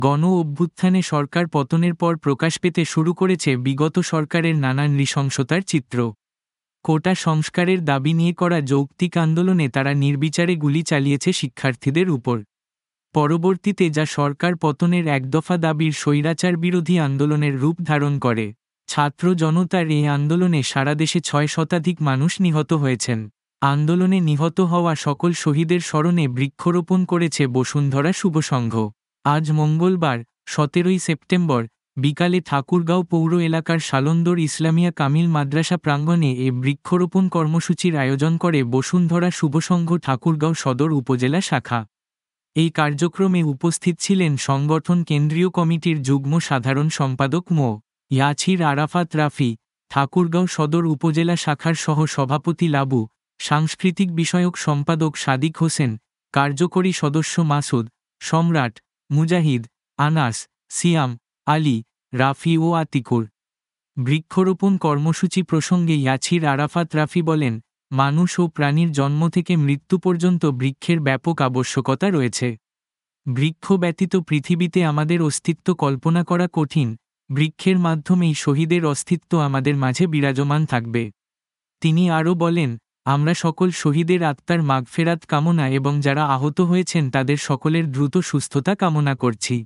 গণ অভ্যুত্থানে সরকার পতনের পর প্রকাশ পেতে শুরু করেছে বিগত সরকারের নানান নৃশংসতার চিত্র। কোটা সংস্কারের দাবি নিয়ে করা যৌক্তিক আন্দোলনে তারা নির্বিচারে গুলি চালিয়েছে শিক্ষার্থীদের উপর। পরবর্তীতে যা সরকার পতনের একদফা দাবির স্বৈরাচার বিরোধী আন্দোলনের রূপ ধারণ করে। ছাত্র জনতার এই আন্দোলনে সারা দেশে ৬ শতাধিক মানুষ নিহত হয়েছেন। আন্দোলনে নিহত হওয়া সকল শহীদের স্মরণে বৃক্ষরোপণ করেছে বসুন্ধরা শুভ সংঘ। আজ মঙ্গলবার ১৭ই সেপ্টেম্বর বিকালে ঠাকুরগাঁও পৌর এলাকার সালন্দর ইসলামিয়া কামিল মাদ্রাসা প্রাঙ্গণে এ বৃক্ষরোপণ কর্মসূচির আয়োজন করে বসুন্ধরা শুভ সংঘ ঠাকুরগাঁও সদর উপজেলা শাখা। এই কার্যক্রমে উপস্থিত ছিলেন সংগঠন কেন্দ্রীয় কমিটির যুগ্ম সাধারণ সম্পাদক মো. ইয়াছির আরাফাত রাফি, ঠাকুরগাঁও সদর উপজেলা শাখার সহ সভাপতি লাবু, সাংস্কৃতিক বিষয়ক সম্পাদক সাদিক হোসেন, কার্যকরী সদস্য মাসুদ, সম্রাট, মুজাহিদ, আনাস, সিয়াম, আলী, রাফি ও আতিকুর। বৃক্ষরোপণ কর্মসূচি প্রসঙ্গে ইয়াছির আরাফাত রাফি বলেন, মানুষ ও প্রাণীর জন্ম থেকে মৃত্যু পর্যন্ত বৃক্ষের ব্যাপক আবশ্যকতা রয়েছে। বৃক্ষ ব্যতীত পৃথিবীতে আমাদের অস্তিত্ব কল্পনা করা কঠিন। বৃক্ষের মাধ্যমেই শহীদের অস্তিত্ব আমাদের মাঝে বিরাজমান থাকবে। তিনি আরও বলেন, আমরা সকল শহীদের আত্মার মাগফেরাত কামনা এবং যারা আহত হয়েছেন তাদের সকলের দ্রুত সুস্থতা কামনা করছি।